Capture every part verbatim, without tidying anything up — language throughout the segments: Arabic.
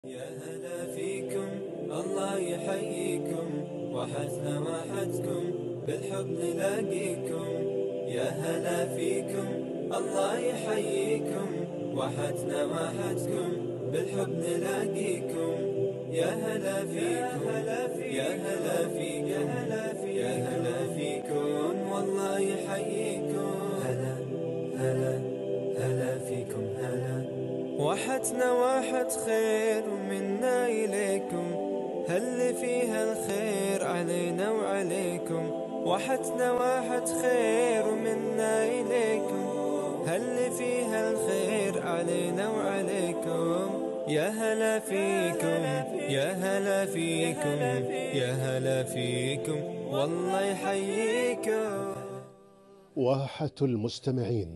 يا هلا فيكم الله يحييكم، وحدنا وحدكم بالحب نلاقيكم. يا هلا فيكم الله يحييكم، وحدنا وحدكم بالحب نلاقيكم. يا هلا فيكم يا هلا فيكم يا هلا فيكم والله يحييكم. هلا هلا هلا فيكم هلا. وحدنا واحد خير ومنا إليكم، هل فيها الخير علينا وعليكم. وحدنا واحد خير ومنا إليكم، هل فيها الخير علينا وعليكم. يا هلا فيكم يا هلا فيكم يا هلا فيكم والله يحييكم. واحة المستمعين،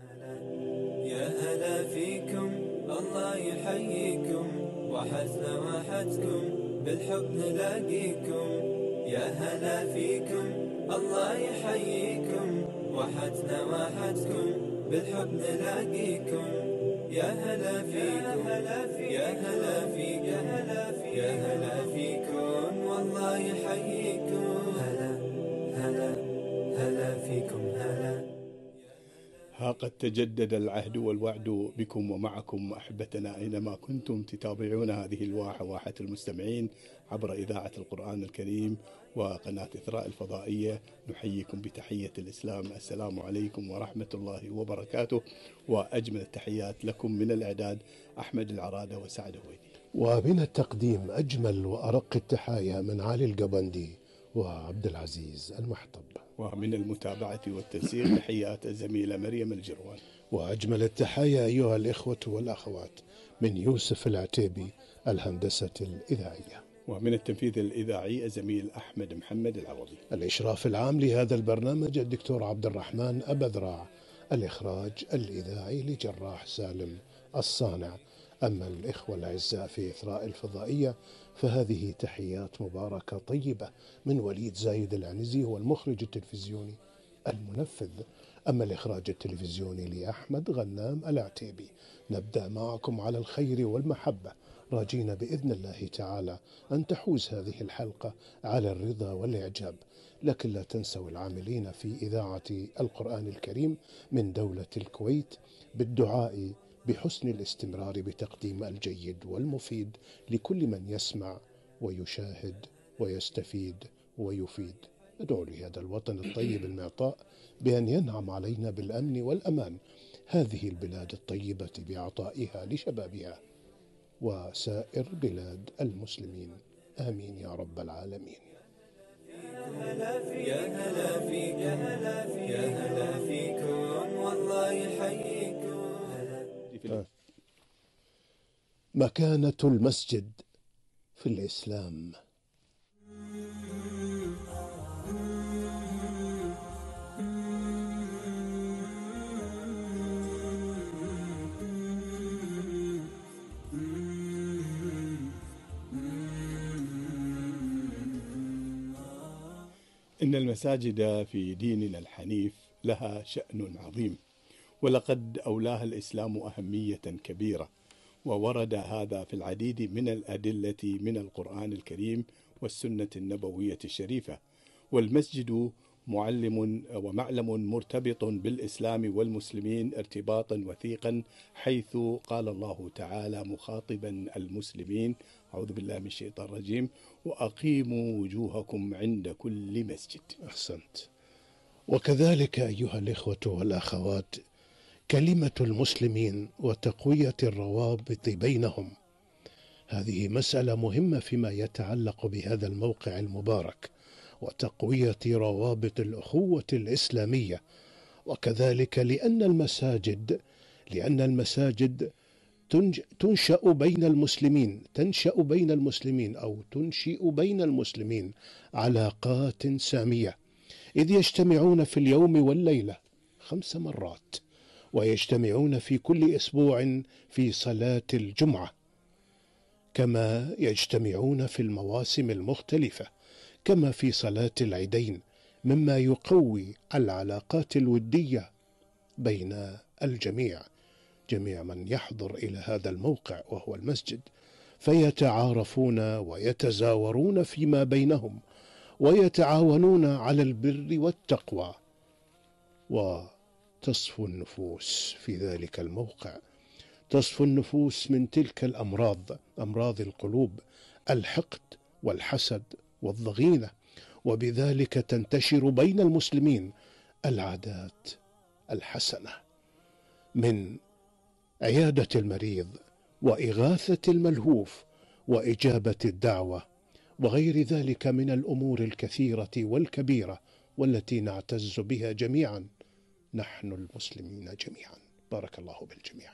يا هلا فيكم الله يحييكم، وحدنا وحدكم بالحب نلاقيكم. يا هلا فيكم الله يحييكم، وحدنا وحدكم بالحب نلاقيكم. يا هلا فيكم يا هلا فيكم يا هلا فيكم والله يحييكم. هلا هلا هلا فيكم هلا. ها قد تجدد العهد والوعد بكم ومعكم أحبتنا أينما كنتم تتابعون هذه الواحة، واحة المستمعين عبر إذاعة القرآن الكريم وقناة إثراء الفضائية. نحييكم بتحية الإسلام، السلام عليكم ورحمة الله وبركاته، وأجمل التحيات لكم من الإعداد أحمد العرادة وسعد هويدي، ومن التقديم أجمل وأرق التحايا من علي القبندي وعبد العزيز المحطب، ومن المتابعة والتنسيق تحيات الزميلة مريم الجروان، وأجمل التحايا أيها الإخوة والأخوات من يوسف العتيبي الهندسة الإذاعية، ومن التنفيذ الإذاعي الزميل أحمد محمد العوضي. الإشراف العام لهذا البرنامج الدكتور عبد الرحمن أبذراع، الإخراج الإذاعي لجراح سالم الصانع. أما الإخوة الأعزاء في إثراء الفضائية فهذه تحيات مباركة طيبة من وليد زايد العنزي، هو المخرج التلفزيوني المنفذ. أما الإخراج التلفزيوني لأحمد غنام العتيبي. نبدأ معكم على الخير والمحبة، راجين بإذن الله تعالى أن تحوز هذه الحلقة على الرضا والإعجاب. لكن لا تنسوا العاملين في إذاعة القرآن الكريم من دولة الكويت بالدعاء بحسن الاستمرار بتقديم الجيد والمفيد لكل من يسمع ويشاهد ويستفيد ويفيد. ندعو لهذا الوطن الطيب المعطاء بأن ينعم علينا بالأمن والأمان، هذه البلاد الطيبة بعطائها لشبابها وسائر بلاد المسلمين، آمين يا رب العالمين. يا هلا فيك يا هلا فيكم والله يحييكم. مكانة المسجد في الإسلام. إن المساجد في ديننا الحنيف لها شأن عظيم، ولقد أولاها الإسلام أهمية كبيرة، وورد هذا في العديد من الأدلة من القرآن الكريم والسنة النبوية الشريفة. والمسجد معلم ومعلم مرتبط بالإسلام والمسلمين ارتباطا وثيقا، حيث قال الله تعالى مخاطبا المسلمين: أعوذ بالله من الشيطان الرجيم، وأقيموا وجوهكم عند كل مسجد. أحسنت. وكذلك أيها الإخوة والأخوات، كلمة المسلمين وتقوية الروابط بينهم، هذه مسألة مهمة فيما يتعلق بهذا الموقع المبارك، وتقوية روابط الأخوة الإسلامية. وكذلك لأن المساجد لأن المساجد تنشأ بين المسلمين تنشأ بين المسلمين أو تنشئ بين المسلمين علاقات سامية، إذ يجتمعون في اليوم والليلة خمس مرات، ويجتمعون في كل أسبوع في صلاة الجمعة، كما يجتمعون في المواسم المختلفة، كما في صلاة العيدين، مما يقوي العلاقات الودية بين الجميع، جميع من يحضر إلى هذا الموقع وهو المسجد. فيتعارفون ويتزاورون فيما بينهم ويتعاونون على البر والتقوى، وتصفو النفوس في ذلك الموقع، تصفو النفوس من تلك الأمراض، أمراض القلوب، الحقد والحسد والضغينة، وبذلك تنتشر بين المسلمين العادات الحسنة من عيادة المريض وإغاثة الملهوف وإجابة الدعوة وغير ذلك من الأمور الكثيرة والكبيرة والتي نعتز بها جميعا نحن المسلمين جميعا. بارك الله بالجميع.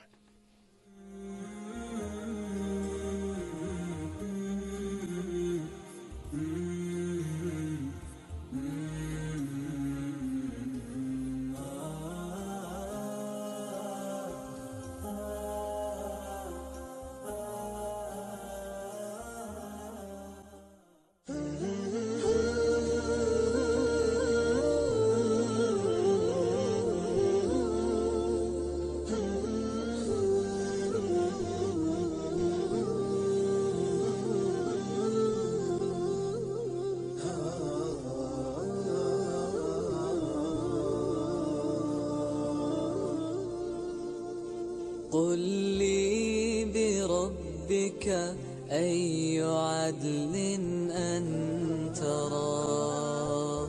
قل لي بربك أي عدل أن ترى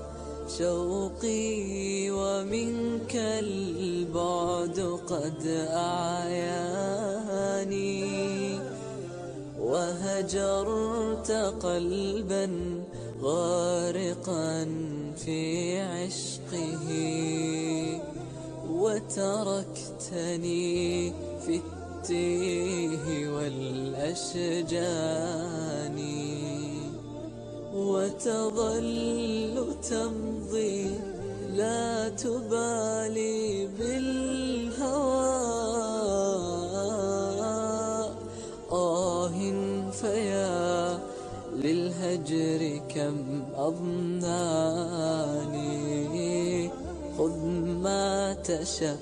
شوقي ومنك البعد قد أعياني، وهجرت قلبا غارقا في عشقه، وتركتني في التيه والأشجان، وتظل تمضي لا تبالي بالهوى. آه فيا للهجر كم أضناني، خذ ما تشاء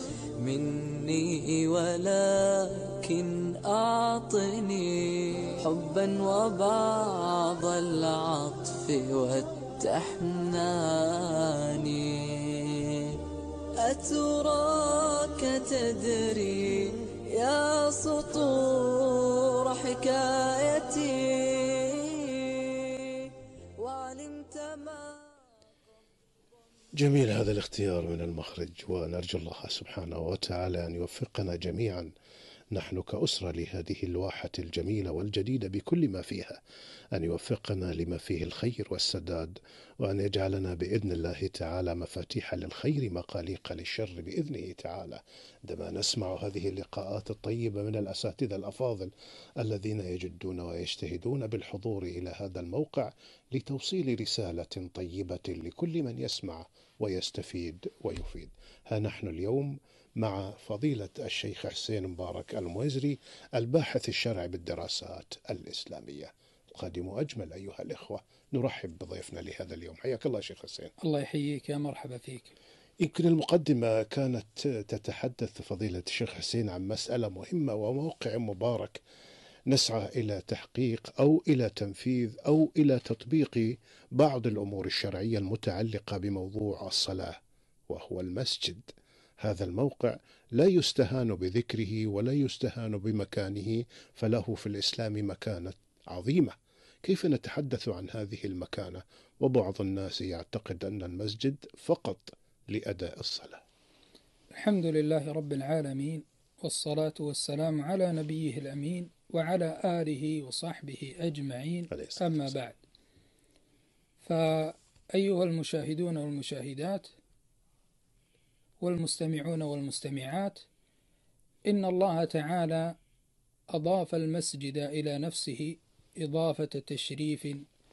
مني ولكن أعطني حبا وبعض العطف والتحنان. أتراك تدري يا سطور حكايتي وعلمت ما. جميل هذا الاختيار من المخرج، ونرجو الله سبحانه وتعالى أن يوفقنا جميعا نحن كأسرة لهذه الواحة الجميلة والجديدة بكل ما فيها، أن يوفقنا لما فيه الخير والسداد، وأن يجعلنا بإذن الله تعالى مفاتيح للخير مقاليق للشر بإذنه تعالى، عندما نسمع هذه اللقاءات الطيبة من الأساتذة الأفاضل الذين يجدون ويجتهدون بالحضور إلى هذا الموقع لتوصيل رسالة طيبة لكل من يسمع ويستفيد ويفيد. ها نحن اليوم مع فضيلة الشيخ حسين مبارك المويزري، الباحث الشرعي بالدراسات الإسلامية. القادم أجمل أيها الإخوة، نرحب بضيفنا لهذا اليوم. حياك الله شيخ حسين. الله يحييك، يا مرحبا فيك. يمكن المقدمة كانت تتحدث فضيلة الشيخ حسين عن مسألة مهمة وموقع مبارك نسعى إلى تحقيق أو إلى تنفيذ أو إلى تطبيق بعض الأمور الشرعية المتعلقة بموضوع الصلاة، وهو المسجد. هذا الموقع لا يستهان بذكره ولا يستهان بمكانه، فله في الإسلام مكانة عظيمة. كيف نتحدث عن هذه المكانة وبعض الناس يعتقد أن المسجد فقط لأداء الصلاة؟ الحمد لله رب العالمين، والصلاة والسلام على نبيه الأمين وعلى آله وصحبه أجمعين، أما بعد. فأيها المشاهدون والمشاهدات والمستمعون والمستمعات، إن الله تعالى أضاف المسجد إلى نفسه إضافة تشريف،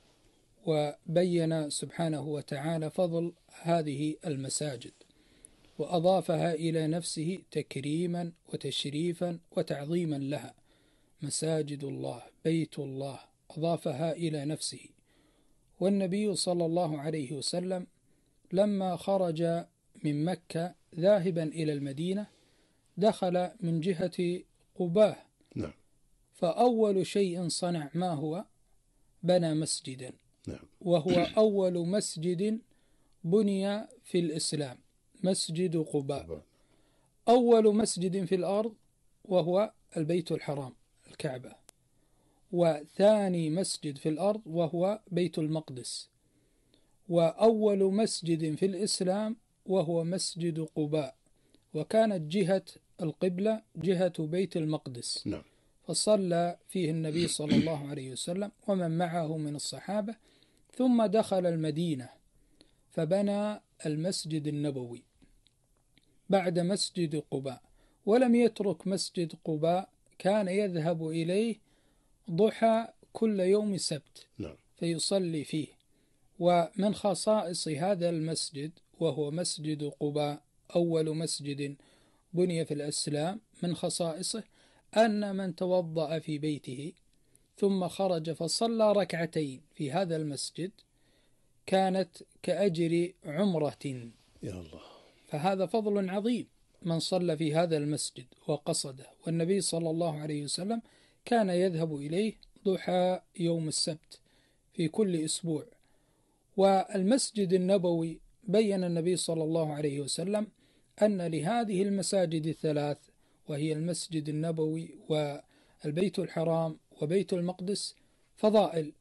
وبين سبحانه وتعالى فضل هذه المساجد، وأضافها إلى نفسه تكريما وتشريفا وتعظيما لها. مساجد الله، بيت الله، أضافها إلى نفسه. والنبي صلى الله عليه وسلم لما خرج من مكة ذاهبا إلى المدينة دخل من جهة قباء، نعم. فأول شيء صنع ما هو؟ بنى مسجدا، نعم. وهو أول مسجد بني في الإسلام، مسجد قباء، أول مسجد في الأرض وهو البيت الحرام الكعبة، وثاني مسجد في الأرض وهو بيت المقدس، وأول مسجد في الإسلام وهو مسجد قباء، وكانت جهة القبلة جهة بيت المقدس. نعم. فصلى فيه النبي صلى الله عليه وسلم ومن معه من الصحابة، ثم دخل المدينة فبنى المسجد النبوي بعد مسجد قباء، ولم يترك مسجد قباء، كان يذهب إليه ضحى كل يوم سبت نعم. فيصلي فيه. ومن خصائص هذا المسجد وهو مسجد قباء أول مسجد بني في الإسلام، من خصائصه أن من توضأ في بيته ثم خرج فصلى ركعتين في هذا المسجد كانت كأجر عمرة. يا الله. فهذا فضل عظيم من صلى في هذا المسجد وقصده، والنبي صلى الله عليه وسلم كان يذهب إليه ضحى يوم السبت في كل أسبوع. والمسجد النبوي بين النبي صلى الله عليه وسلم أن لهذه المساجد الثلاث، وهي المسجد النبوي والبيت الحرام وبيت المقدس، فضائل،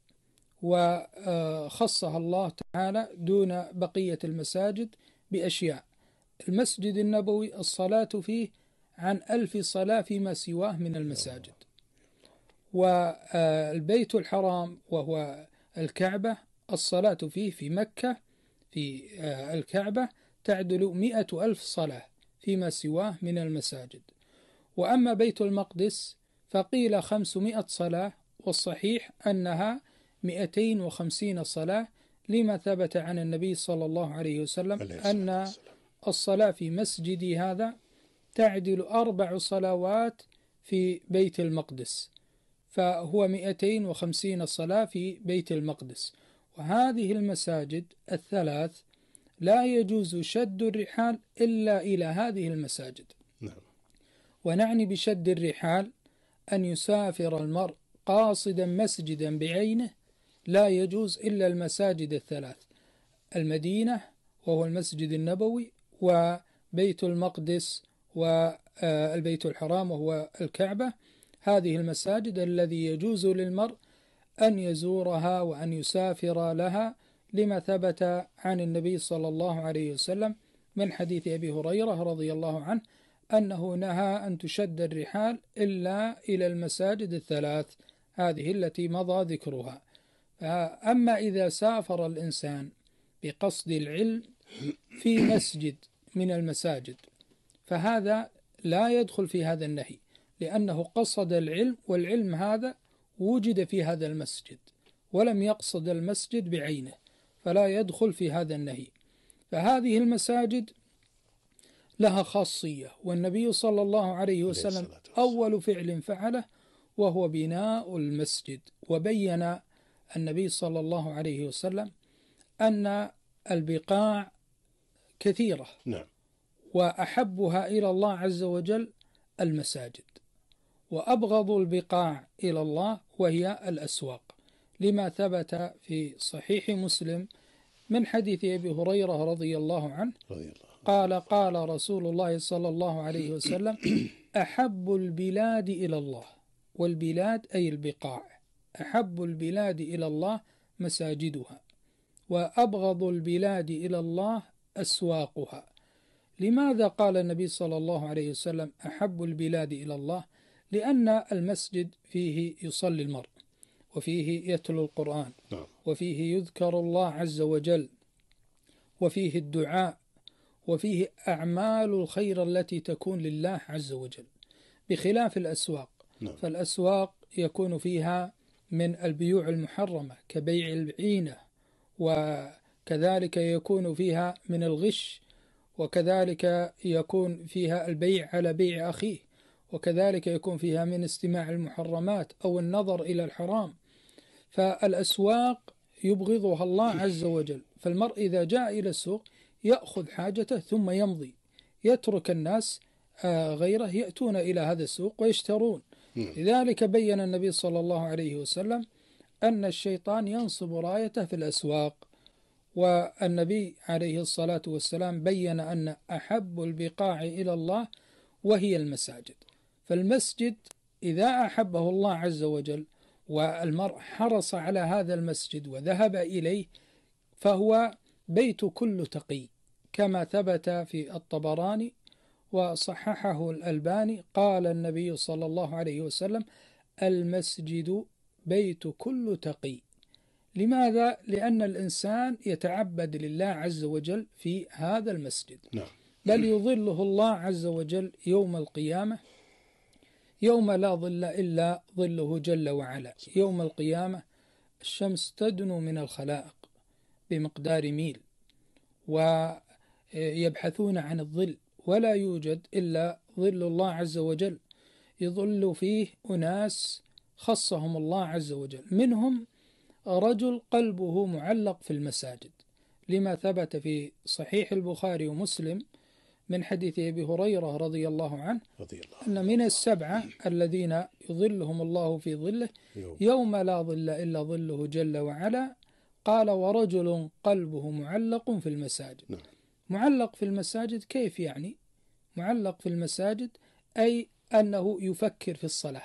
وخصها الله تعالى دون بقية المساجد بأشياء. المسجد النبوي الصلاة فيه عن ألف صلاة فيما سواه من المساجد، والبيت الحرام وهو الكعبة الصلاة فيه في مكة في الكعبة تعدل مئة ألف صلاة فيما سواه من المساجد. وأما بيت المقدس فقيل خمسمائة صلاة، والصحيح أنها مئتين وخمسين صلاة، لما ثبت عن النبي صلى الله عليه وسلم أن الصلاة في مسجدي هذا تعدل أربع صلوات في بيت المقدس، فهو مئتين وخمسين صلاة في بيت المقدس. وهذه المساجد الثلاث لا يجوز شد الرحال إلا إلى هذه المساجد. نعم. ونعني بشد الرحال أن يسافر المرء قاصدا مسجدا بعينه، لا يجوز إلا المساجد الثلاث: المدينة وهو المسجد النبوي، وبيت المقدس والبيت الحرام وهو الكعبة. هذه المساجد الذي يجوز للمرء أن يزورها وأن يسافر لها، لما ثبت عن النبي صلى الله عليه وسلم من حديث أبي هريرة رضي الله عنه أنه نهى أن تشد الرحال إلا إلى المساجد الثلاث هذه التي مضى ذكرها. أما إذا سافر الإنسان بقصد العلم في مسجد من المساجد فهذا لا يدخل في هذا النهي، لأنه قصد العلم، والعلم هذا وجد في هذا المسجد ولم يقصد المسجد بعينه، فلا يدخل في هذا النهي. فهذه المساجد لها خاصية، والنبي صلى الله عليه وسلم أول فعل فعله وهو بناء المسجد. وبين النبي صلى الله عليه وسلم أن البقاع كثيرة، نعم. وأحبها إلى الله عز وجل المساجد، وأبغض البقاع إلى الله وهي الأسواق، لما ثبت في صحيح مسلم من حديث أبي هريرة رضي الله عنه رضي الله. قال قال رسول الله صلى الله عليه وسلم: أحب البلاد إلى الله، والبلاد أي البقاع، أحب البلاد إلى الله مساجدها، وأبغض البلاد إلى الله أسواقها. لماذا قال النبي صلى الله عليه وسلم أحب البلاد إلى الله؟ لأن المسجد فيه يصلي المرء، وفيه يتلو القرآن، وفيه يذكر الله عز وجل، وفيه الدعاء، وفيه أعمال الخير التي تكون لله عز وجل، بخلاف الأسواق. فالأسواق يكون فيها من البيوع المحرمة كبيع العينة، وكذلك يكون فيها من الغش، وكذلك يكون فيها البيع على بيع أخيه، وكذلك يكون فيها من استماع المحرمات أو النظر إلى الحرام. فالأسواق يبغضها الله عز وجل، فالمرء إذا جاء إلى السوق يأخذ حاجته ثم يمضي، يترك الناس غيره يأتون إلى هذا السوق ويشترون، لذلك بين النبي صلى الله عليه وسلم أن الشيطان ينصب رايته في الأسواق، والنبي عليه الصلاة والسلام بين أن أحب البقاع إلى الله وهي المساجد. فالمسجد إذا أحبه الله عز وجل والمرء حرص على هذا المسجد وذهب إليه فهو بيت كل تقي، كما ثبت في الطبراني وصححه الألباني قال النبي صلى الله عليه وسلم: المسجد بيت كل تقي. لماذا؟ لأن الإنسان يتعبد لله عز وجل في هذا المسجد. نعم. بل يظله الله عز وجل يوم القيامة يوم لا ظل إلا ظله جل وعلا. يوم القيامة الشمس تدنو من الخلائق بمقدار ميل، ويبحثون عن الظل ولا يوجد إلا ظل الله عز وجل، يظل فيه أناس خصهم الله عز وجل، منهم رجل قلبه معلق في المساجد، لما ثبت في صحيح البخاري ومسلم من حديث أبي هريرة رضي الله عنه رضي الله أن من السبعة الذين يظلهم الله في ظله يوم. يوم لا ظل إلا ظله جل وعلا، قال: ورجل قلبه معلق في المساجد. نعم. معلق في المساجد كيف يعني؟ معلق في المساجد أي أنه يفكر في الصلاة،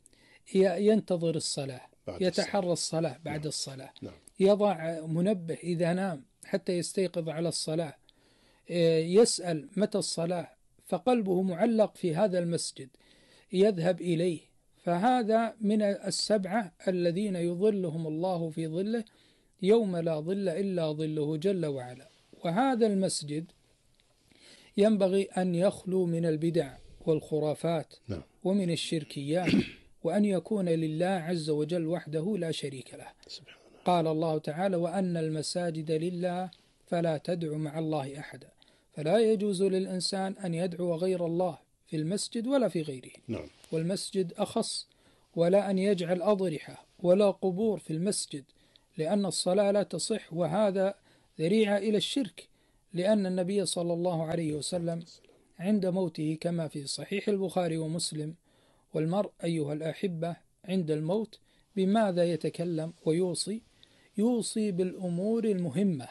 ينتظر الصلاة، يتحرى الصلاة بعد نعم. الصلاة، نعم. يضع منبه إذا نام حتى يستيقظ على الصلاة، يسأل متى الصلاة، فقلبه معلق في هذا المسجد يذهب إليه. فهذا من السبعة الذين يظلهم الله في ظله يوم لا ظل إلا ظله جل وعلا. وهذا المسجد ينبغي أن يخلو من البدع والخرافات نعم. ومن الشركيات، وأن يكون لله عز وجل وحده لا شريك له. سبحان الله. قال الله تعالى: وأن المساجد لله فلا تدعو مع الله أحدا. فلا يجوز للإنسان أن يدعو غير الله في المسجد ولا في غيره. نعم. والمسجد أخص، ولا أن يجعل أضرحة ولا قبور في المسجد، لأن الصلاة لا تصح، وهذا ذريعة إلى الشرك. لأن النبي صلى الله عليه وسلم عند موته كما في صحيح البخاري ومسلم: والمرء أيها الأحبة عند الموت بماذا يتكلم ويوصي؟ يوصي بالأمور المهمة،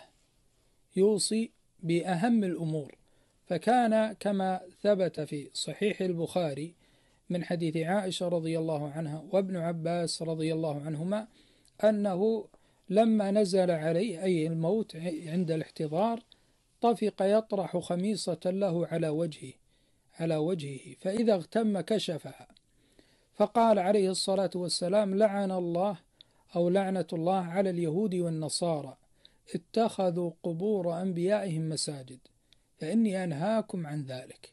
يوصي بأهم الأمور. فكان كما ثبت في صحيح البخاري من حديث عائشة رضي الله عنها وابن عباس رضي الله عنهما أنه لما نزل عليه أي الموت عند الاحتضار طفق يطرح خميصة له على وجهه على وجهه فإذا اغتم كشفها، فقال عليه الصلاة والسلام: لعن الله أو لعنة الله على اليهود والنصارى اتخذوا قبور أنبيائهم مساجد فإني أنهاكم عن ذلك.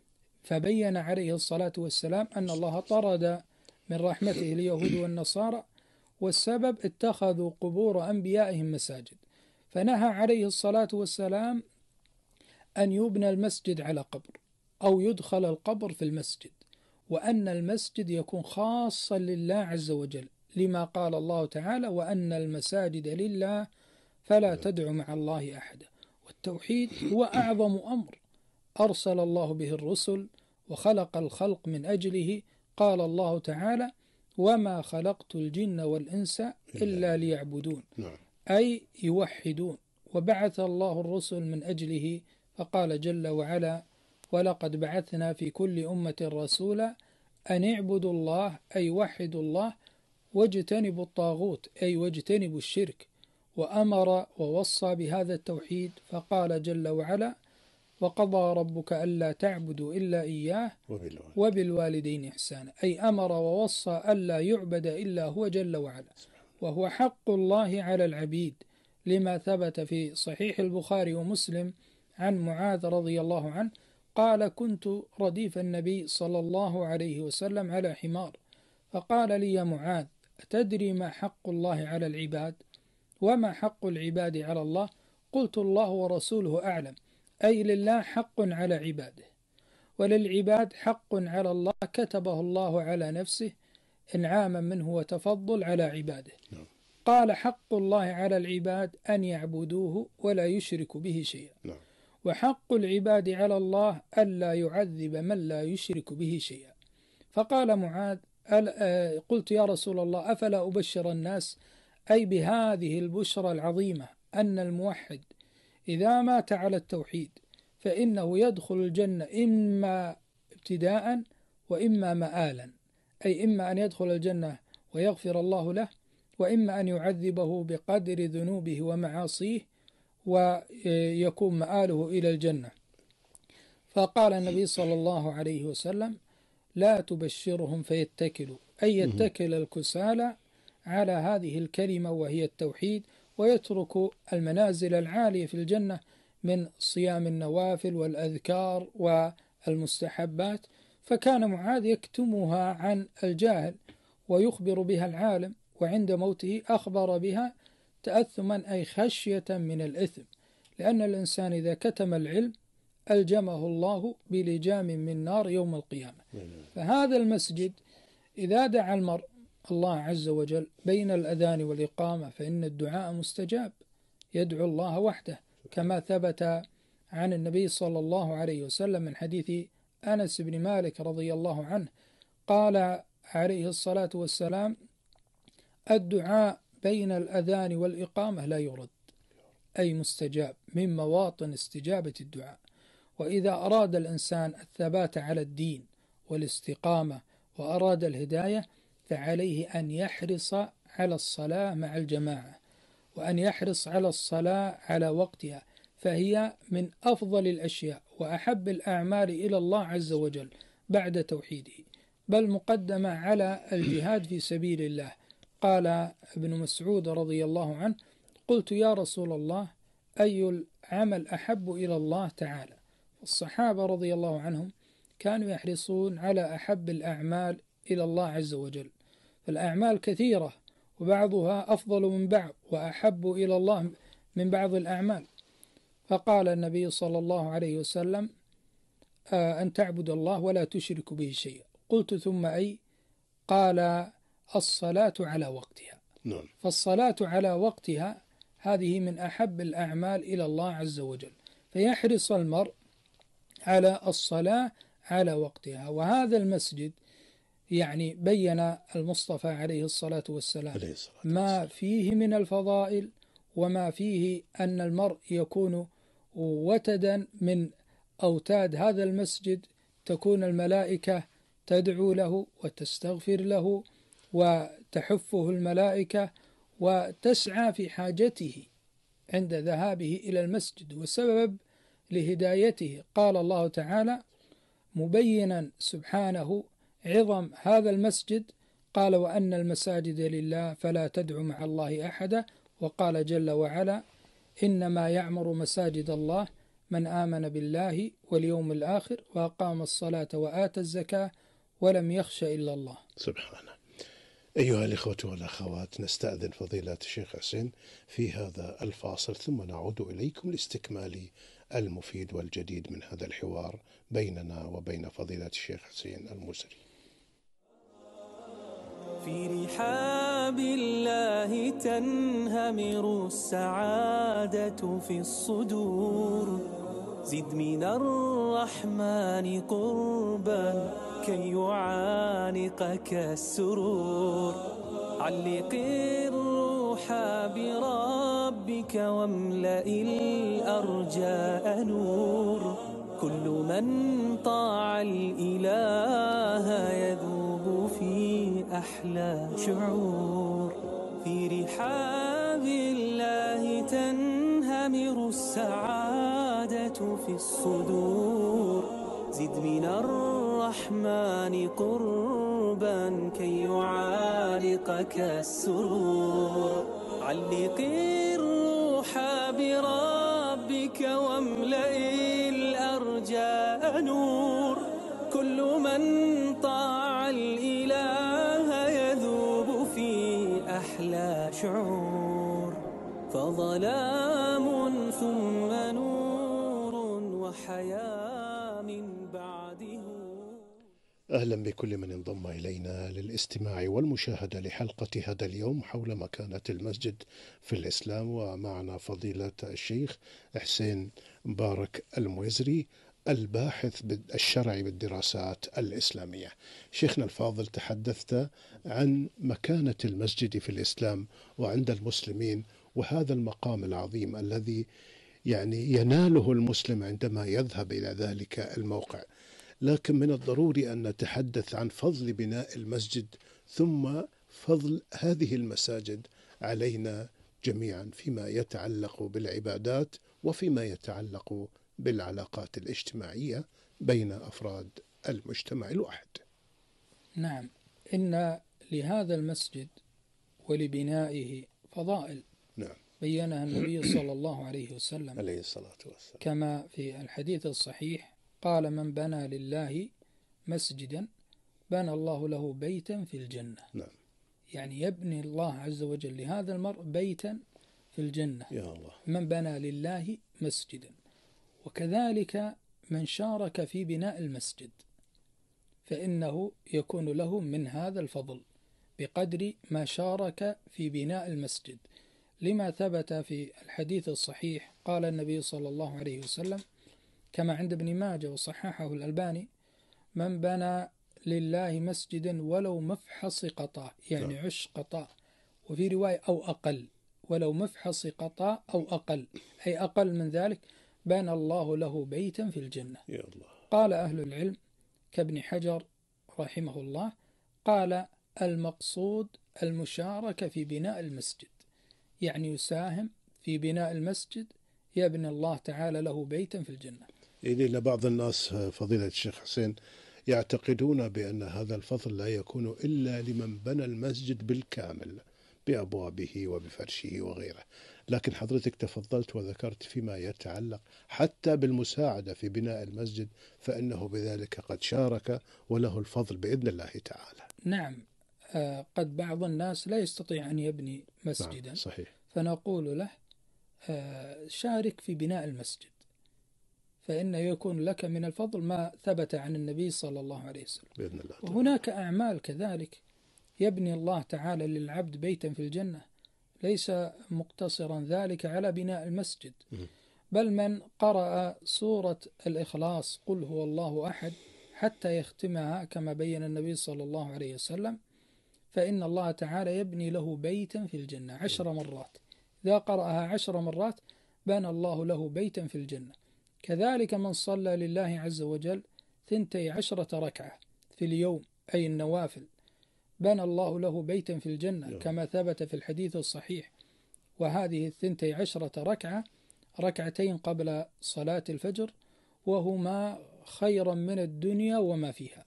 فبين عليه الصلاة والسلام أن الله طرد من رحمته اليهود والنصارى، والسبب اتخذوا قبور أنبيائهم مساجد. فنهى عليه الصلاة والسلام أن يبنى المسجد على قبر أو يدخل القبر في المسجد، وأن المسجد يكون خاصا لله عز وجل، لما قال الله تعالى: وأن المساجد لله فلا تدع مع الله أحدا. والتوحيد هو أعظم أمر أرسل الله به الرسل وخلق الخلق من أجله. قال الله تعالى: وما خلقت الجن والإنس إلا ليعبدون، أي يوحدون. وبعث الله الرسل من أجله، فقال جل وعلا: ولقد بعثنا في كل أمة رسولا أن اعبدوا الله أي وحدوا الله واجتنبوا الطاغوت أي واجتنبوا الشرك. وأمر ووصى بهذا التوحيد، فقال جل وعلا: وقضى ربك ألا تعبدوا إلا إياه وبالوالدين إحسانا، أي أمر ووصى ألا يعبد إلا هو جل وعلا، وهو حق الله على العبيد، لما ثبت في صحيح البخاري ومسلم عن معاذ رضي الله عنه قال: كنت رديف النبي صلى الله عليه وسلم على حمار، فقال لي يا معاذ: أتدري ما حق الله على العباد؟ وما حق العباد على الله؟ قلت: الله ورسوله أعلم، أي لله حق على عباده، وللعباد حق على الله كتبه الله على نفسه إنعاما منه وتفضل على عباده. قال: حق الله على العباد أن يعبدوه ولا يشركوا به شيئا، وحق العباد على الله ألا يعذب من لا يشرك به شيئا. فقال معاذ: قلت يا رسول الله أفلا أبشر الناس، أي بهذه البشرى العظيمة أن الموحد إذا مات على التوحيد فإنه يدخل الجنة إما ابتداء وإما مآلا، أي إما أن يدخل الجنة ويغفر الله له، وإما أن يعذبه بقدر ذنوبه ومعاصيه ويكون مآله إلى الجنة. فقال النبي صلى الله عليه وسلم لا تبشرهم فيتكلوا، أي يتكل الكسالى على هذه الكلمة وهي التوحيد، ويترك المنازل العالية في الجنة من صيام النوافل والأذكار والمستحبات. فكان معاذ يكتمها عن الجاهل ويخبر بها العالم، وعند موته أخبر بها تأثما أي خشية من الإثم، لأن الإنسان إذا كتم العلم ألجمه الله بلجام من نار يوم القيامة. فهذا المسجد إذا دعا المرء الله عز وجل بين الأذان والإقامة فإن الدعاء مستجاب، يدعو الله وحده، كما ثبت عن النبي صلى الله عليه وسلم من حديث أنس بن مالك رضي الله عنه قال عليه الصلاة والسلام الدعاء بين الأذان والإقامة لا يرد، أي مستجاب من مواطن استجابة الدعاء. وإذا أراد الإنسان الثبات على الدين والاستقامة وأراد الهداية فعليه أن يحرص على الصلاة مع الجماعة، وأن يحرص على الصلاة على وقتها، فهي من أفضل الأشياء وأحب الأعمال إلى الله عز وجل بعد توحيده، بل مقدمة على الجهاد في سبيل الله. قال ابن مسعود رضي الله عنه قلت يا رسول الله أي العمل أحب إلى الله تعالى؟ الصحابة رضي الله عنهم كانوا يحرصون على أحب الأعمال إلى الله عز وجل، فالأعمال كثيرة وبعضها أفضل من بعض وأحب إلى الله من بعض الأعمال. فقال النبي صلى الله عليه وسلم آه أن تعبد الله ولا تشرك به شيئا. قلت ثم أي؟ قال الصلاة على وقتها. نعم. فالصلاة على وقتها هذه من أحب الأعمال إلى الله عز وجل، فيحرص المرء على الصلاة على وقتها. وهذا المسجد يعني بين المصطفى عليه الصلاة والسلام عليه الصلاة ما فيه من الفضائل، وما فيه أن المرء يكون وتدا من أوتاد هذا المسجد، تكون الملائكة تدعو له وتستغفر له وتحفه الملائكة وتسعى في حاجته عند ذهابه إلى المسجد، وسبب لهدايته. قال الله تعالى مبينا سبحانه عظم هذا المسجد، قال وأن المساجد لله فلا تدعوا مع الله أحدا، وقال جل وعلا إنما يعمر مساجد الله من آمن بالله واليوم الآخر وأقام الصلاة وآتى الزكاة ولم يخش إلا الله. سبحانه. أيها الإخوة والأخوات، نستأذن فضيلة الشيخ حسين في هذا الفاصل، ثم نعود إليكم لاستكمال المفيد والجديد من هذا الحوار بيننا وبين فضيلة الشيخ حسين الموسري. في رحاب الله تنهمر السعادة في الصدور، زد من الرحمن قربا كي يعانقك السرور، علق الروح بربك واملأ الأرجاء نور، كل من طاع الإله يذوب في أحلى شعور، في رحاب الله تنهمر السعادة في الصدور، زد من الرحمن قربا كي يعانقك السرور، علق الروح بربك واملأ الأرجاء نور، كل من طاع الإله يذوب في أحلى شعور، فظلام ثم نور وحياة من بعده. أهلا بكل من انضم إلينا للاستماع والمشاهدة لحلقة هذا اليوم حول مكانة المسجد في الإسلام، ومعنا فضيلة الشيخ حسين مبارك الموزري الباحث الشرعي بالدراسات الإسلامية. شيخنا الفاضل، تحدثت عن مكانة المسجد في الإسلام وعند المسلمين، وهذا المقام العظيم الذي يعني يناله المسلم عندما يذهب إلى ذلك الموقع. لكن من الضروري أن نتحدث عن فضل بناء المسجد ثم فضل هذه المساجد علينا جميعا فيما يتعلق بالعبادات وفيما يتعلق بالعلاقات الاجتماعية بين أفراد المجتمع الواحد. نعم، إن لهذا المسجد ولبنائه فضائل نعم. بيّنها النبي صلى الله عليه وسلم عليه الصلاة والسلام كما في الحديث الصحيح قال: من بنى لله مسجدا بنى الله له بيتا في الجنة. نعم. يعني يبني الله عز وجل لهذا المرء بيتا في الجنة. يا الله. من بنى لله مسجدا. وكذلك من شارك في بناء المسجد فإنه يكون له من هذا الفضل بقدر ما شارك في بناء المسجد، لما ثبت في الحديث الصحيح قال النبي صلى الله عليه وسلم كما عند ابن ماجه وصححه الألباني: من بنى لله مسجدا ولو مفحص قطاع، يعني عش قطاع، وفي رواية أو أقل، ولو مفحص قطاع أو أقل، أي أقل من ذلك، بنى الله له بيتا في الجنة. يا الله. قال أهل العلم كابن حجر رحمه الله قال: المقصود المشاركة في بناء المسجد، يعني يساهم في بناء المسجد يبني الله تعالى له بيتا في الجنة. إلى يعني بعض الناس فضيلة الشيخ حسين يعتقدون بأن هذا الفضل لا يكون إلا لمن بنى المسجد بالكامل بأبوابه وبفرشه وغيره، لكن حضرتك تفضلت وذكرت فيما يتعلق حتى بالمساعدة في بناء المسجد، فإنه بذلك قد شارك وله الفضل بإذن الله تعالى. نعم. آه قد بعض الناس لا يستطيع أن يبني مسجدا. نعم صحيح. فنقول له آه شارك في بناء المسجد، فإنه يكون لك من الفضل ما ثبت عن النبي صلى الله عليه وسلم بإذن الله. وهناك أعمال كذلك يبني الله تعالى للعبد بيتا في الجنة، ليس مقتصرا ذلك على بناء المسجد، بل من قرأ سورة الإخلاص قل هو الله أحد حتى يختمها كما بين النبي صلى الله عليه وسلم، فإن الله تعالى يبني له بيتا في الجنة عشر مرات. إذا قرأها عشر مرات بنى الله له بيتا في الجنة. كذلك من صلى لله عز وجل ثنتي عشرة ركعة في اليوم، أي النوافل، بنى الله له بيتا في الجنة كما ثبت في الحديث الصحيح. وهذه الثنتي عشرة ركعة ركعتين قبل صلاة الفجر، وهما خيرا من الدنيا وما فيها.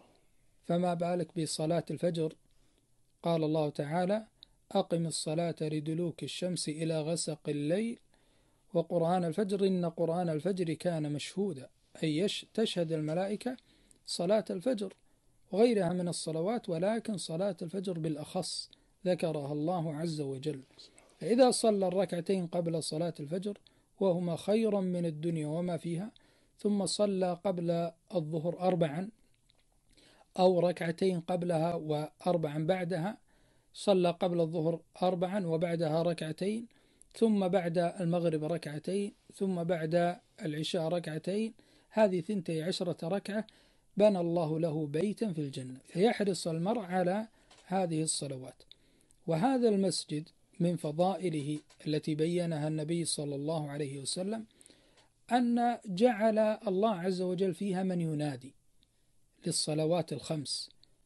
فما بالك بصلاة الفجر؟ قال الله تعالى: أقم الصلاة لدلوك الشمس إلى غسق الليل وقرآن الفجر إن قرآن الفجر كان مشهودا، أي تشهد الملائكة صلاة الفجر وغيرها من الصلوات، ولكن صلاة الفجر بالأخص ذكرها الله عز وجل. فإذا صلى الركعتين قبل صلاة الفجر وهما خيرا من الدنيا وما فيها، ثم صلى قبل الظهر أربعا أو ركعتين قبلها وأربعا بعدها، صلى قبل الظهر أربعا وبعدها ركعتين، ثم بعد المغرب ركعتين، ثم بعد العشاء ركعتين، هذه ثنتي عشرة ركعة بنى الله له بيتا في الجنة. فيحرص المرء على هذه الصلوات. وهذا المسجد من فضائله التي بينها النبي صلى الله عليه وسلم أن جعل الله عز وجل فيها من ينادي للصلوات الخمس،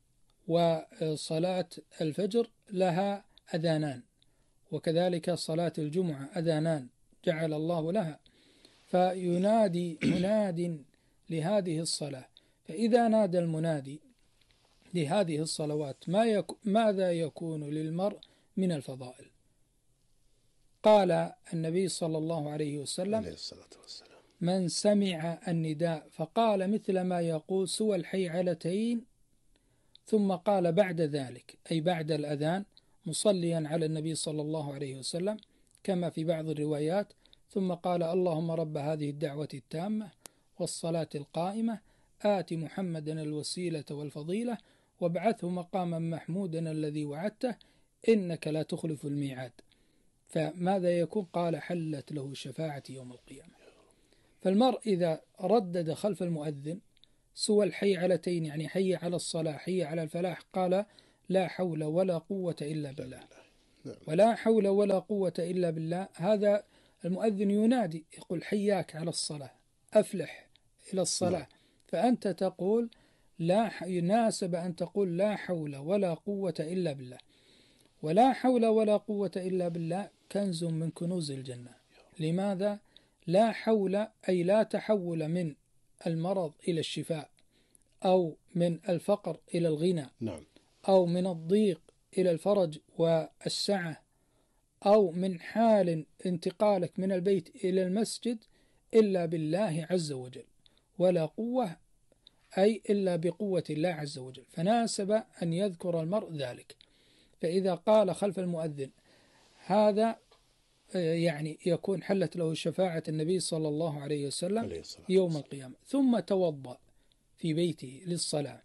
وصلاة الفجر لها أذانان، وكذلك صلاة الجمعة أذانان جعل الله لها، فينادي مناد لهذه الصلاة. فإذا نادى المنادي لهذه الصلوات ما يك... ماذا يكون للمرء من الفضائل؟ قال النبي صلى الله عليه وسلم: عليه الصلاة والسلام: من سمع النداء فقال مثل ما يقول سوى الحيعلتين ثم قال بعد ذلك، أي بعد الأذان، مصليا على النبي صلى الله عليه وسلم كما في بعض الروايات، ثم قال: اللهم رب هذه الدعوة التامة والصلاة القائمة آت محمدا الوسيلة والفضيلة وابعثه مقاما محمودا الذي وعدته إنك لا تخلف الميعاد. فماذا يكون؟ قال: حلت له شفاعة يوم القيامة. فالمرء إذا ردد خلف المؤذن سوى الحيعلتين، يعني حي على الصلاة حي على الفلاح، قال لا حول ولا قوة إلا بالله. ولا حول ولا قوة إلا بالله، هذا المؤذن ينادي يقول حياك على الصلاة، أفلح إلى الصلاة، فأنت تقول لا، يناسب أن تقول لا حول ولا قوة إلا بالله. ولا حول ولا قوة إلا بالله كنز من كنوز الجنة. لماذا؟ لا حول أي لا تحول من المرض إلى الشفاء، أو من الفقر إلى الغنى، نعم. أو من الضيق إلى الفرج والسعة، أو من حال انتقالك من البيت إلى المسجد إلا بالله عز وجل. ولا قوة أي إلا بقوة الله عز وجل، فناسب أن يذكر المرء ذلك. فإذا قال خلف المؤذن هذا يعني يكون حلت له شفاعة النبي صلى الله عليه وسلم يوم القيامة. ثم توضأ في بيته للصلاة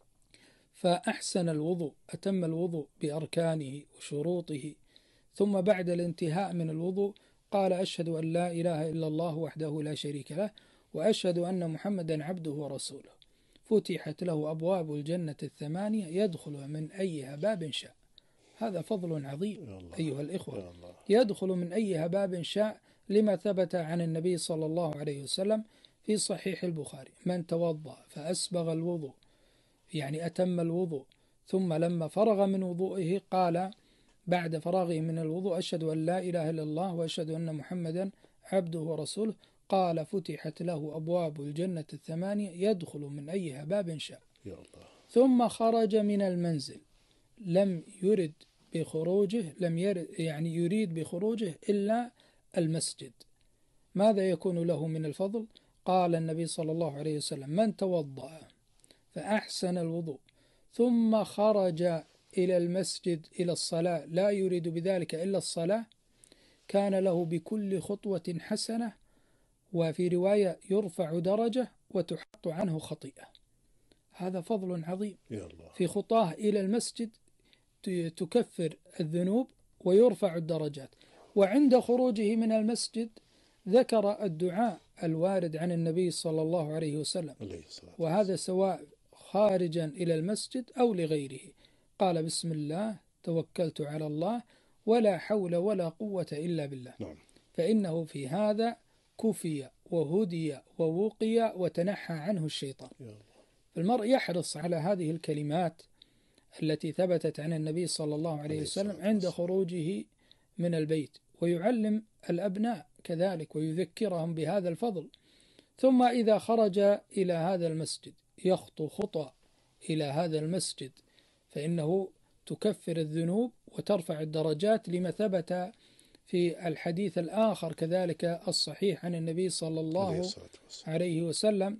فأحسن الوضوء، أتم الوضوء بأركانه وشروطه، ثم بعد الانتهاء من الوضوء قال أشهد أن لا إله إلا الله وحده لا شريك له، وأشهد أن محمدا عبده ورسوله، فتحت له أبواب الجنة الثمانية يدخل من أيها باب شاء. هذا فضل عظيم أيها الإخوة، يدخل من أيها باب شاء، لما ثبت عن النبي صلى الله عليه وسلم في صحيح البخاري: من توضأ فأسبغ الوضوء، يعني أتم الوضوء، ثم لما فرغ من وضوئه قال بعد فراغه من الوضوء أشهد أن لا إله إلا الله وأشهد أن محمدا عبده ورسوله، قال فتحت له أبواب الجنة الثمانية يدخل من أيها باب شاء. ثم خرج من المنزل، لم يرد بخروجه لم يرد يعني يريد بخروجه إلا المسجد. ماذا يكون له من الفضل؟ قال النبي صلى الله عليه وسلم: من توضأ فأحسن الوضوء ثم خرج إلى المسجد إلى الصلاة لا يريد بذلك إلا الصلاة، كان له بكل خطوة حسنة، وفي رواية يرفع درجة وتحط عنه خطيئة. هذا فضل عظيم في خطاه إلى المسجد، تكفر الذنوب ويرفع الدرجات. وعند خروجه من المسجد ذكر الدعاء الوارد عن النبي صلى الله عليه وسلم، وهذا سواء خارجا إلى المسجد أو لغيره. قال: بسم الله توكلت على الله ولا حول ولا قوة إلا بالله. نعم. فإنه في هذا كفي وهدي ووقي وتنحى عنه الشيطان. المرء يحرص على هذه الكلمات التي ثبتت عن النبي صلى الله عليه وسلم عند خروجه من البيت، ويعلم الأبناء كذلك ويذكرهم بهذا الفضل. ثم إذا خرج إلى هذا المسجد يخطو خطى إلى هذا المسجد، فإنه تكفر الذنوب وترفع الدرجات، لما ثبت في الحديث الآخر كذلك الصحيح عن النبي صلى الله عليه وسلم،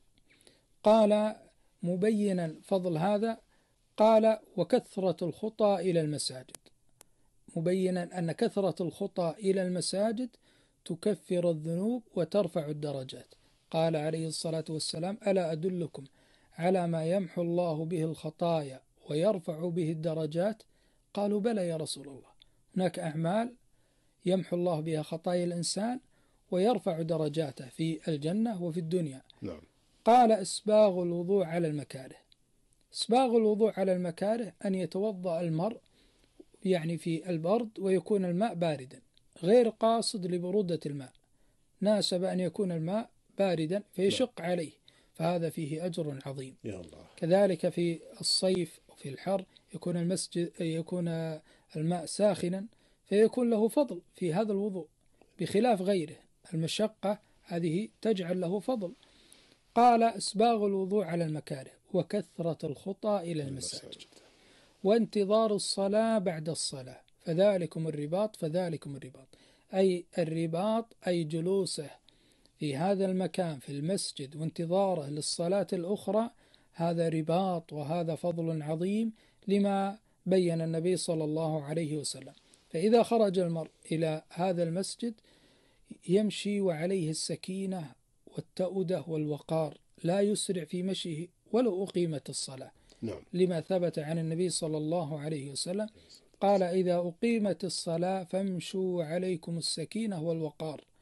قال مبينا فضل هذا، قال: وكثرة الخطى إلى المساجد، مبينا أن كثرة الخطى إلى المساجد تكفر الذنوب وترفع الدرجات. قال عليه الصلاة والسلام: ألا أدلكم على ما يمحو الله به الخطايا ويرفع به الدرجات؟ قالوا: بلى يا رسول الله. هناك أعمال يمحو الله بها خطايا الإنسان ويرفع درجاته في الجنة وفي الدنيا. نعم. قال: إسباغ الوضوء على المكاره. إسباغ الوضوء على المكاره أن يتوضأ المرء يعني في البرد ويكون الماء باردا، غير قاصد لبرودة الماء، ناسب أن يكون الماء باردا فيشق عليه، فهذا فيه أجر عظيم. يا الله. كذلك في الصيف وفي الحر يكون المسجد يكون الماء ساخنا فيكون له فضل في هذا الوضوء، بخلاف غيره المشقة هذه تجعل له فضل. قال: إسباغ الوضوء على المكاره وكثرة الخطى إلى المساجد وانتظار الصلاة بعد الصلاة، فذلكم الرباط فذلكم الرباط، أي الرباط أي جلوسه في هذا المكان في المسجد وانتظاره للصلاة الأخرى، هذا رباط وهذا فضل عظيم لما بين النبي صلى الله عليه وسلم. فإذا خرج المرء إلى هذا المسجد يمشي وعليه السكينة والتأودة والوقار، لا يسرع في مشيه ولو أقيمت الصلاة. نعم. لما ثبت عن النبي صلى الله عليه وسلم قال: إذا أقيمت الصلاة فامشوا عليكم السكينة والوقار،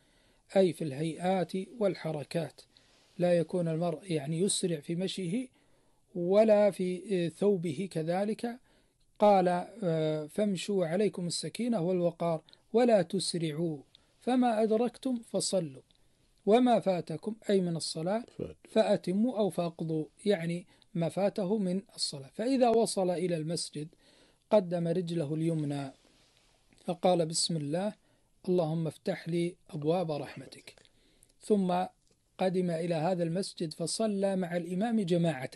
أي في الهيئات والحركات، لا يكون المرء يعني يسرع في مشيه ولا في ثوبه كذلك. قال فامشوا عليكم السكينة والوقار ولا تسرعوا، فما أدركتم فصلوا وما فاتكم أي من الصلاة فأتموا أو فاقضوا، يعني ما فاته من الصلاة. فإذا وصل إلى المسجد قدم رجله اليمنى فقال بسم الله اللهم افتح لي أبواب رحمتك، ثم قدم إلى هذا المسجد فصلى مع الإمام جماعة،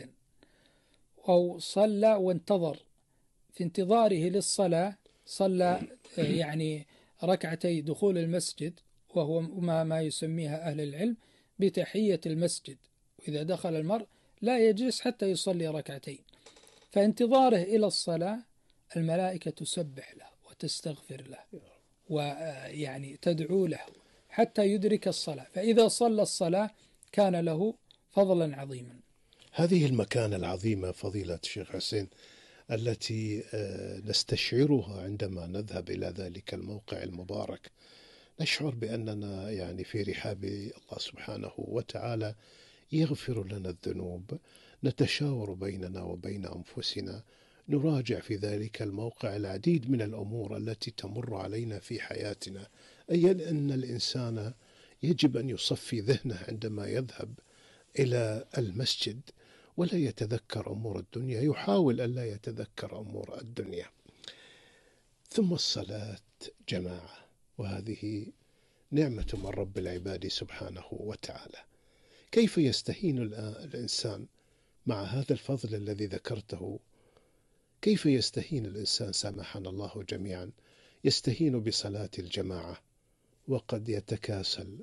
أو صلى وانتظر. في انتظاره للصلاة صلى يعني ركعتي دخول المسجد، وهو ما, ما يسميها أهل العلم بتحية المسجد، وإذا دخل المرء لا يجلس حتى يصلي ركعتين. فانتظاره إلى الصلاة الملائكة تسبح له وتستغفر له ويعني تدعو له حتى يدرك الصلاة، فإذا صلى الصلاة كان له فضلا عظيما. هذه المكانة العظيمة فضيلة الشيخ حسين التي نستشعرها عندما نذهب إلى ذلك الموقع المبارك، نشعر بأننا يعني في رحاب الله سبحانه وتعالى يغفر لنا الذنوب، نتشاور بيننا وبين أنفسنا، نراجع في ذلك الموقع العديد من الأمور التي تمر علينا في حياتنا. أي أن الإنسان يجب أن يصفي ذهنه عندما يذهب إلى المسجد ولا يتذكر أمور الدنيا، يحاول ألا يتذكر أمور الدنيا. ثم الصلاة جماعة، وهذه نعمة من رب العباد سبحانه وتعالى. كيف يستهين الإنسان مع هذا الفضل الذي ذكرته؟ كيف يستهين الإنسان سامحنا الله جميعا، يستهين بصلاة الجماعة وقد يتكاسل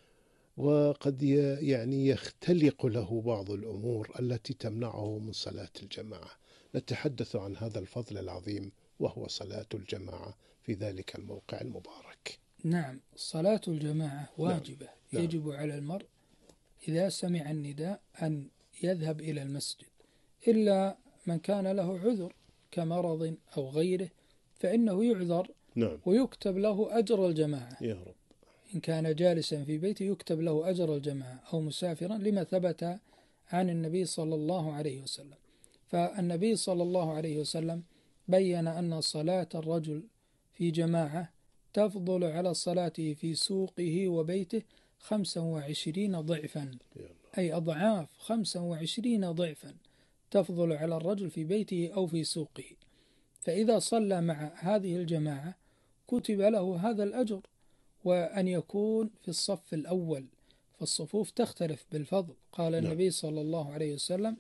وقد يعني يختلق له بعض الأمور التي تمنعه من صلاة الجماعة. نتحدث عن هذا الفضل العظيم وهو صلاة الجماعة في ذلك الموقع المبارك. نعم، صلاة الجماعة واجبة. نعم. يجب على المرء إذا سمع النداء أن يذهب إلى المسجد، إلا من كان له عذر كمرض أو غيره فإنه يعذر. نعم. ويكتب له أجر الجماعة يا رب. إن كان جالسا في بيته يكتب له أجر الجماعة، أو مسافرا لما ثبت عن النبي صلى الله عليه وسلم. فالنبي صلى الله عليه وسلم بين أن صلاة الرجل في جماعة تفضل على صلاته في سوقه وبيته خمسة وعشرين ضعفا، أي أضعاف خمسة وعشرين ضعفا تفضل على الرجل في بيته أو في سوقه. فإذا صلى مع هذه الجماعة كتب له هذا الأجر، وأن يكون في الصف الأول، فالصفوف تختلف بالفضل. قال النبي صلى الله عليه وسلم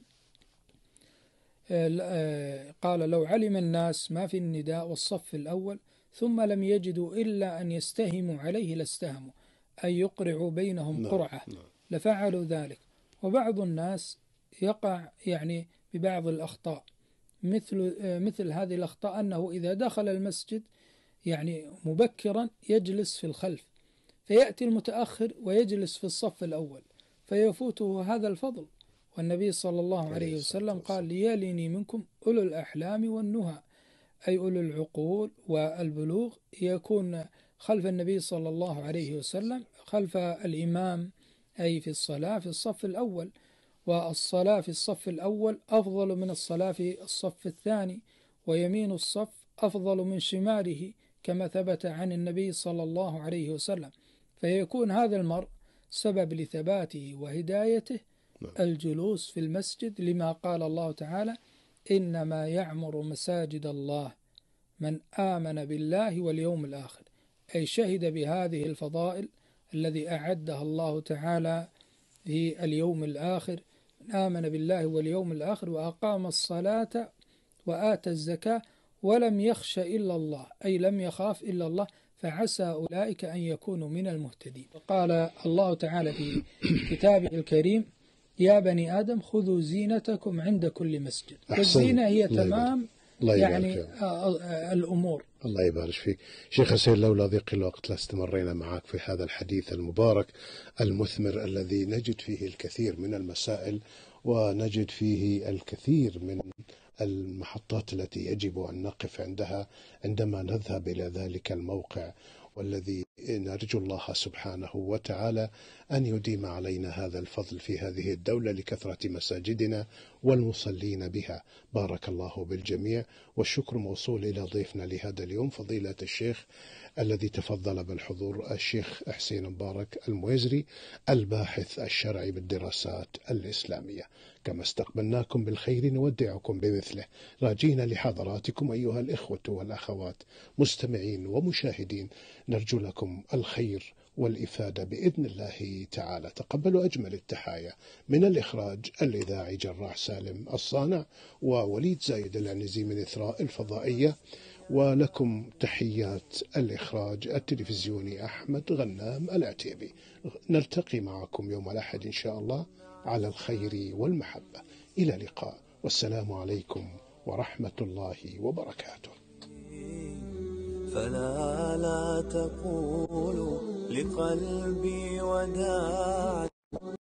قال لو علم الناس ما في النداء والصف الأول ثم لم يجدوا إلا أن يستهموا عليه لاستهموا، أي يقرعوا بينهم قرعة لفعلوا ذلك. وبعض الناس يقع يعني ببعض الأخطاء، مثل مثل هذه الأخطاء أنه إذا دخل المسجد يعني مبكرا يجلس في الخلف، فيأتي المتأخر ويجلس في الصف الأول فيفوته هذا الفضل. والنبي صلى الله عليه وسلم قال ليلني منكم أولو الأحلام والنهى، أي أولو العقول والبلوغ يكون خلف النبي صلى الله عليه وسلم، خلف الإمام أي في الصلاة في الصف الأول. والصلاة في الصف الأول أفضل من الصلاة في الصف الثاني، ويمين الصف أفضل من شماله كما ثبت عن النبي صلى الله عليه وسلم. فيكون هذا المرء سبب لثباته وهدايته الجلوس في المسجد، لما قال الله تعالى إنما يعمر مساجد الله من آمن بالله واليوم الآخر، أي شهد بهذه الفضائل الذي أعدها الله تعالى في اليوم الآخر، من آمن بالله واليوم الآخر وأقام الصلاة وآتى الزكاة ولم يخش إلا الله، أي لم يخاف إلا الله، فعسى أولئك أن يكونوا من المهتدين. قال الله تعالى في كتابه الكريم يا بني آدم خذوا زينتكم عند كل مسجد. والزينة هي تمام يعني الأمور. الله يبارك فيك شيخ حسين، لولا ضيق الوقت لاستمرينا معك في هذا الحديث المبارك المثمر الذي نجد فيه الكثير من المسائل ونجد فيه الكثير من المحطات التي يجب أن نقف عندها عندما نذهب إلى ذلك الموقع والذي نرجو الله سبحانه وتعالى أن يديم علينا هذا الفضل في هذه الدولة لكثرة مساجدنا والمصلين بها. بارك الله بالجميع، والشكر موصول إلى ضيفنا لهذا اليوم فضيلة الشيخ الذي تفضل بالحضور، الشيخ حسين مبارك المويزري، الباحث الشرعي بالدراسات الإسلامية. كما استقبلناكم بالخير نودعكم بمثله، راجين لحضراتكم أيها الإخوة والأخوات مستمعين ومشاهدين، نرجو لكم الخير والإفادة بإذن الله تعالى. تقبلوا أجمل التحايا من الإخراج الإذاعي جراح سالم الصانع ووليد زايد العنزي من إثراء الفضائية، ولكم تحيات الإخراج التلفزيوني أحمد غنام العتيبي. نلتقي معكم يوم الأحد إن شاء الله على الخير والمحبة. إلى اللقاء، والسلام عليكم ورحمة الله وبركاته. فلا لا تقولوا لقلبي وداع